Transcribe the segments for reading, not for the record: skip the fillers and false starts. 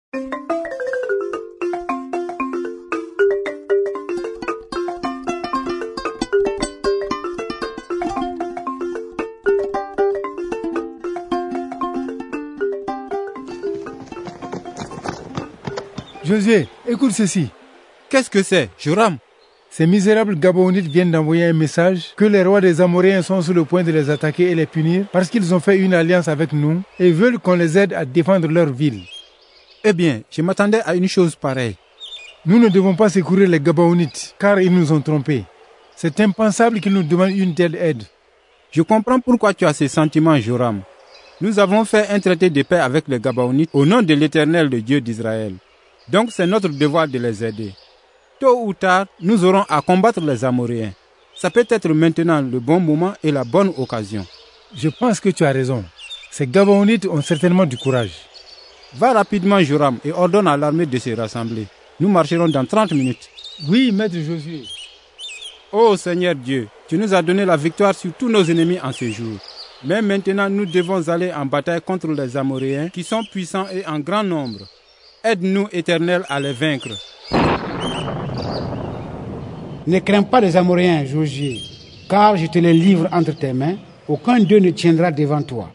Josué, écoute ceci. Qu'est-ce que c'est, Joram? Ces misérables Gabaonites viennent d'envoyer un message que les rois des Amoréens sont sur le point de les attaquer et les punir parce qu'ils ont fait une alliance avec nous et veulent qu'on les aide à défendre leur ville. Eh bien, je m'attendais à une chose pareille. Nous ne devons pas secourir les Gabaonites car ils nous ont trompés. C'est impensable qu'ils nous demandent une telle aide. Je comprends pourquoi tu as ces sentiments, Joram. Nous avons fait un traité de paix avec les Gabaonites au nom de l'Éternel, le Dieu d'Israël. Donc c'est notre devoir de les aider. Tôt ou tard, nous aurons à combattre les Amoréens. Ça peut être maintenant le bon moment et la bonne occasion. Je pense que tu as raison. Ces Gabaonites ont certainement du courage. Va rapidement, Joram, et ordonne à l'armée de se rassembler. Nous marcherons dans 30 minutes. Oui, maître Josué. Ô Seigneur Dieu, tu nous as donné la victoire sur tous nos ennemis en ce jour. Mais maintenant, nous devons aller en bataille contre les Amoréens qui sont puissants et en grand nombre. Aide-nous, Éternel, à les vaincre. Ne crains pas les Amoréens, Josué, car je te les livre entre tes mains. Aucun d'eux ne tiendra devant toi.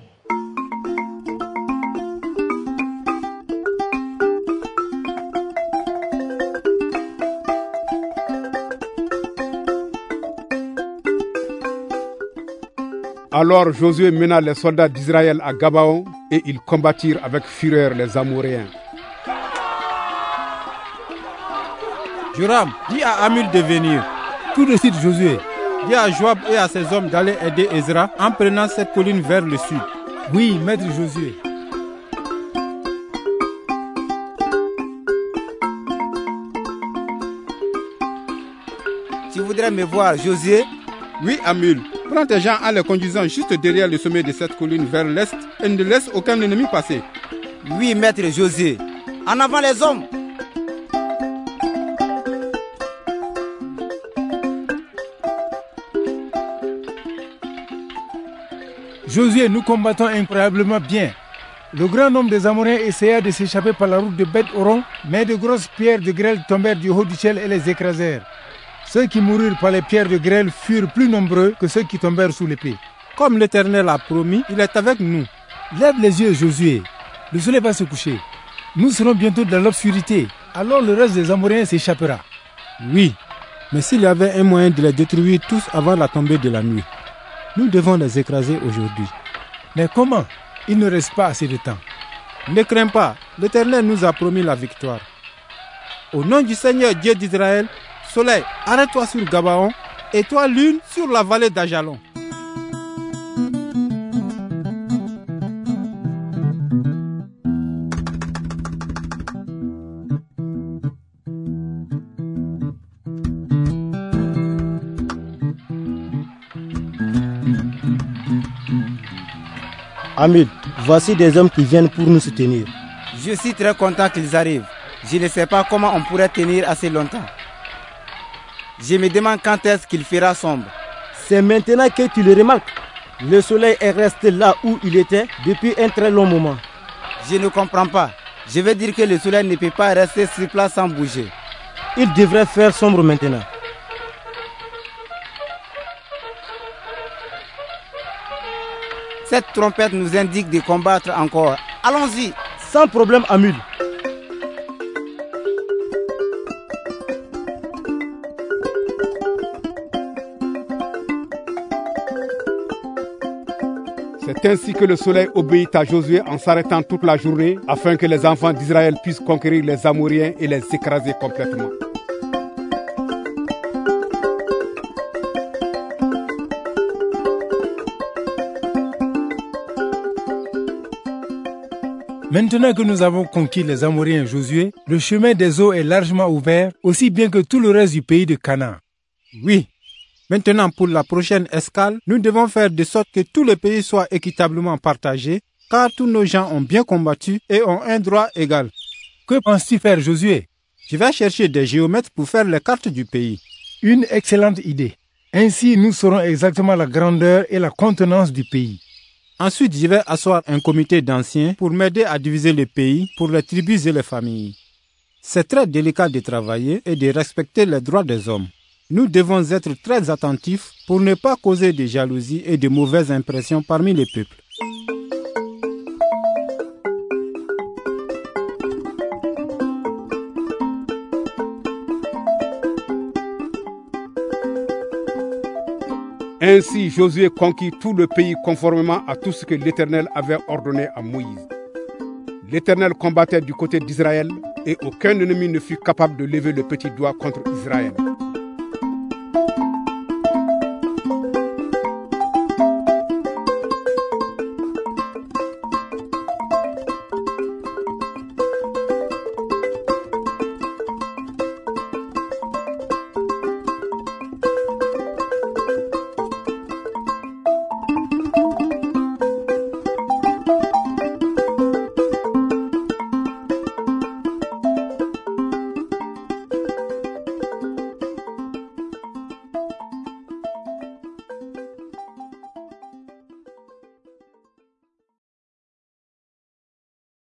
Alors Josué mena les soldats d'Israël à Gabaon et ils combattirent avec fureur les Amoréens. Joram, dis à Amul de venir. Tout de suite, Josué. Dis à Joab et à ses hommes d'aller aider Ezra en prenant cette colline vers le sud. Oui, maître Josué. Tu voudrais me voir, Josué? Oui, Amul. Prends tes gens en les conduisant juste derrière le sommet de cette colline vers l'est et ne laisse aucun ennemi passer. Oui, maître Josué. En avant les hommes! Josué, nous combattons incroyablement bien. Le grand nombre des Amoréens essaya de s'échapper par la route de Beth-Horon, mais de grosses pierres de grêle tombèrent du haut du ciel et les écrasèrent. Ceux qui moururent par les pierres de grêle furent plus nombreux que ceux qui tombèrent sous l'épée. Comme l'Éternel a promis, il est avec nous. Lève les yeux, Josué. Le soleil va se coucher. Nous serons bientôt dans l'obscurité. Alors le reste des Amoréens s'échappera. Oui, mais s'il y avait un moyen de les détruire tous avant la tombée de la nuit, nous devons les écraser aujourd'hui. Mais comment? Il ne reste pas assez de temps. Ne crains pas, l'Éternel nous a promis la victoire. Au nom du Seigneur Dieu d'Israël, soleil, arrête-toi sur Gabaon, et toi lune sur la vallée d'Ajalon. Amul, voici des hommes qui viennent pour nous soutenir. Je suis très content qu'ils arrivent. Je ne sais pas comment on pourrait tenir assez longtemps. Je me demande quand est-ce qu'il fera sombre. C'est maintenant que tu le remarques. Le soleil est resté là où il était depuis un très long moment. Je ne comprends pas. Je veux dire que le soleil ne peut pas rester sur place sans bouger. Il devrait faire sombre maintenant. Cette trompette nous indique de combattre encore. Allons-y. Sans problème, Amul. C'est ainsi que le soleil obéit à Josué en s'arrêtant toute la journée afin que les enfants d'Israël puissent conquérir les Amoréens et les écraser complètement. Maintenant que nous avons conquis les Amoréens, Josué, le chemin des eaux est largement ouvert, aussi bien que tout le reste du pays de Canaan. Oui. Maintenant, pour la prochaine escale, nous devons faire de sorte que tout le pays soit équitablement partagé, car tous nos gens ont bien combattu et ont un droit égal. Que penses-tu faire, Josué? Je vais chercher des géomètres pour faire les cartes du pays. Une excellente idée. Ainsi, nous saurons exactement la grandeur et la contenance du pays. Ensuite, je vais asseoir un comité d'anciens pour m'aider à diviser le pays pour les tribus et les familles. C'est très délicat de travailler et de respecter les droits des hommes. Nous devons être très attentifs pour ne pas causer de jalousie et de mauvaises impressions parmi les peuples. Ainsi Josué conquit tout le pays conformément à tout ce que l'Éternel avait ordonné à Moïse. L'Éternel combattait du côté d'Israël et aucun ennemi ne fut capable de lever le petit doigt contre Israël.